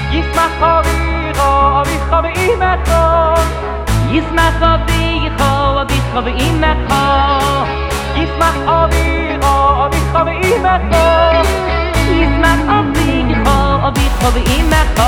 ישמח אביך ואימך ישמח אביך ואימך ישמח אביך ואימך ישמח אביך ואימך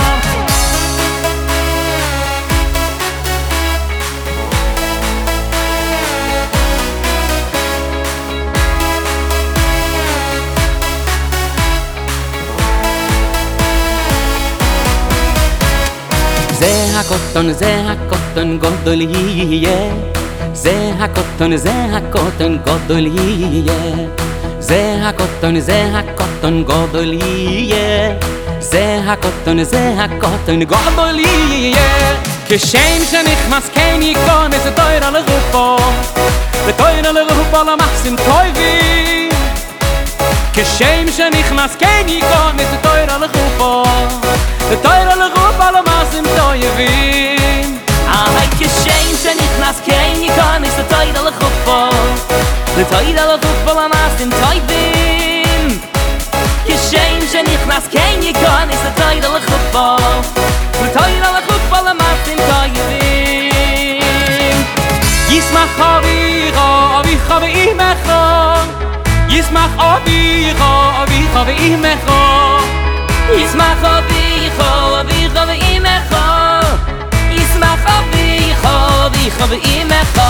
זה הקוטן גדול יהיה זה הקוטן גדול יהיה זה הקוטן גדול יהיה זה הקוטן גדול יהיה כשם שנכנס כן ייכנס לתוירה לגופו לתוירה לגופו למחסים טובים כשם שנכנס כן ייכנס לתוירה לגופו לתוירה לגופו למחסים טובים כשם שנכנס כן ייכנס לתוירה לגופו לתוירה לגופו למחסים טובים כשם שנכנס כן ייכנס לתוירה לגופו לתוירה לגופו למחסים טובים ישמח אביך ואימך ישמח אביך ואימך ישמח אביך ואימך ישמח אביך ואימך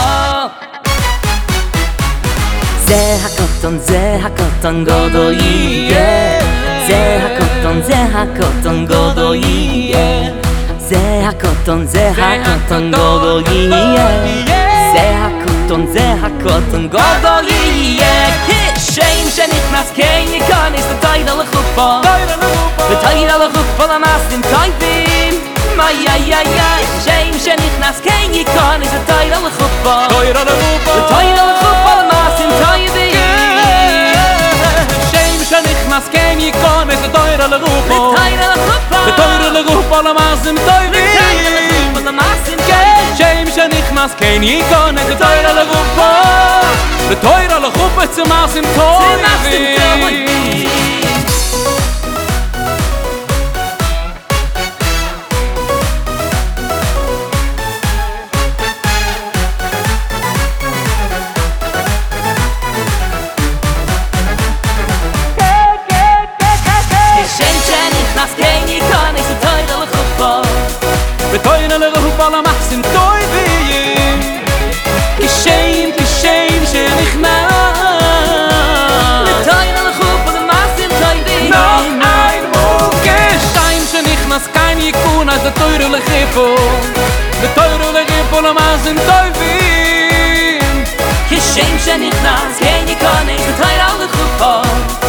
זה הקוטן גדול יהיה זה הקוטן גדול יהיה זה הקוטן גדול יהיה זה הקוטן גדול יהיה כשם שנכנס כן ייכנס לתוירה לגופו לתוירה לגופו למעשים טובים כשם שנכנס כן ייכנס לתוירה לגופו לתוירה לגופו למעשים טובים כשם שנכנס כן ייכנס לתוירה לגופו לתוירה לגופו למעשים טובים כשם שנכנס כן ייכנס לתוירה לגופו לתוירה לגופו למעשים טובים בתוירה לגופו למחסים טובים כשם שנכנס לתוירה לגופו למעשים טובים כשם שנכנס כאן ייכנס לתוירה לגופו למעשים טובים כשם שנכנס כן ייכנס לתוירה לגופו